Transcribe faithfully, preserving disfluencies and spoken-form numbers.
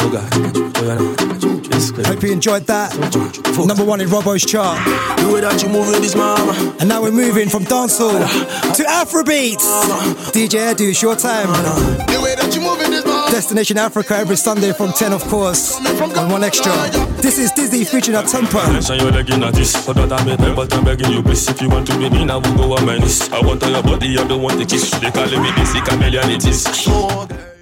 Hope you enjoyed that. Number one in Robbo's chart. The way that you moving this mama. And now we're moving from dancehall to Afrobeats. D J Edu, it's your time. The way that you moving this mama. Destination Africa every Sunday from ten, of course, on One Extra. This is Dizzy featuring Atempa. But I'm begging you, please, if you want to be me, now we'll go on my knees. I want all your body, I don't want the kiss. They calling me this, chameleon, it is.